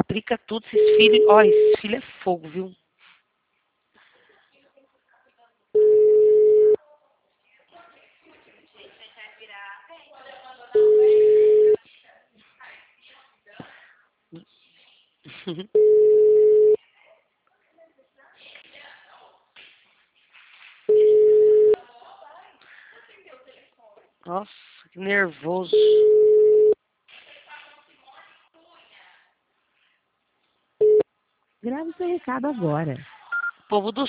aplica tudo, esses filhos. Olha, esses filhos é fogo, viu? Nossa, que nervoso. Grave seu recado agora. O povo do